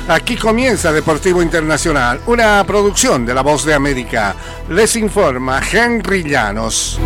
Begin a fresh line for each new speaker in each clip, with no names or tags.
Aquí comienza Deportivo Internacional, una producción de La Voz de América. Les informa Henry Llanos.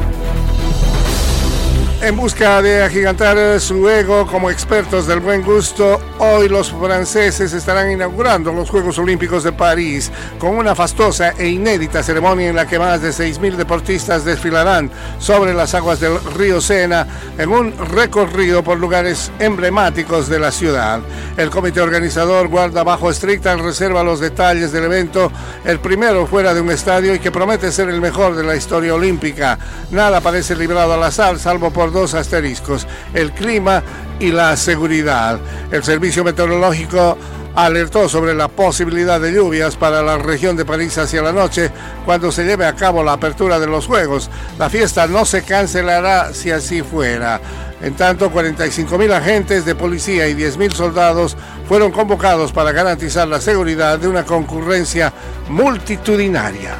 En busca de agigantar su ego como expertos del buen gusto, hoy los franceses estarán inaugurando los Juegos Olímpicos de París con una fastuosa e inédita ceremonia en la que más de 6.000 deportistas desfilarán sobre las aguas del río Sena en un recorrido por lugares emblemáticos de la ciudad. El comité organizador guarda bajo estricta reserva los detalles del evento, el primero fuera de un estadio y que promete ser el mejor de la historia olímpica. Nada parece librado al azar, salvo por dos asteriscos: el clima y la seguridad. El servicio meteorológico alertó sobre la posibilidad de lluvias para la región de París hacia la noche cuando se lleve a cabo la apertura de los Juegos. La fiesta no se cancelará si así fuera. En tanto, 45.000 agentes de policía y 10.000 soldados fueron convocados para garantizar la seguridad de una concurrencia multitudinaria.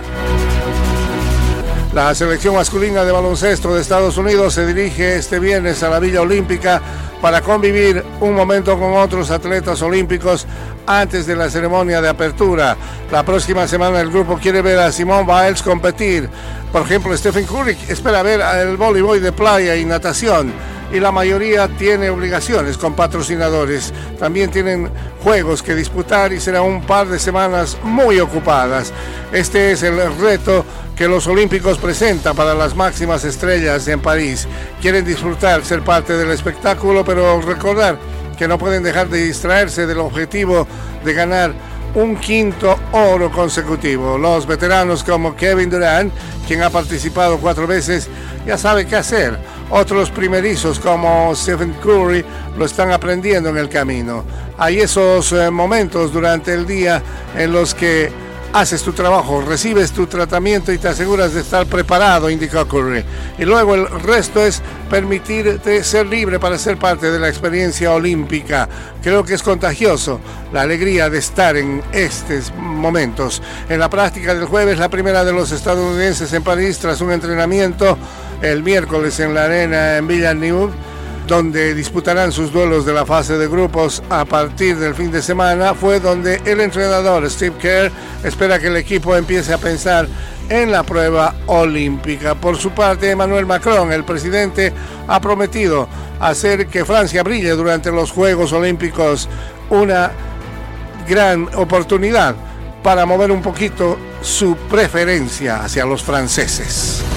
La selección masculina de baloncesto de Estados Unidos se dirige este viernes a la Villa Olímpica para convivir un momento con otros atletas olímpicos antes de la ceremonia de apertura. La próxima semana el grupo quiere ver a Simone Biles competir. Por ejemplo, Stephen Curry espera ver el voleibol de playa y natación. Y la mayoría tiene obligaciones con patrocinadores. También tienen juegos que disputar y será un par de semanas muy ocupadas. Este es el reto que los olímpicos presentan para las máximas estrellas en París. Quieren disfrutar, ser parte del espectáculo, pero recordar que no pueden dejar de distraerse del objetivo de ganar un quinto oro consecutivo. Los veteranos como Kevin Durant, quien ha participado 4 veces, ya sabe qué hacer. Otros primerizos como Stephen Curry lo están aprendiendo en el camino. Hay esos momentos durante el día en los que haces tu trabajo, recibes tu tratamiento y te aseguras de estar preparado, indicó Curry. Y luego el resto es permitirte ser libre para ser parte de la experiencia olímpica. Creo que es contagioso la alegría de estar en estos momentos. En la práctica del jueves, la primera de los estadounidenses en París tras un entrenamiento el miércoles en la arena en Villeneuve, donde disputarán sus duelos de la fase de grupos a partir del fin de semana, fue donde el entrenador Steve Kerr espera que el equipo empiece a pensar en la prueba olímpica. Por su parte, Emmanuel Macron, el presidente, ha prometido hacer que Francia brille durante los Juegos Olímpicos, una gran oportunidad para mover un poquito su preferencia hacia los franceses.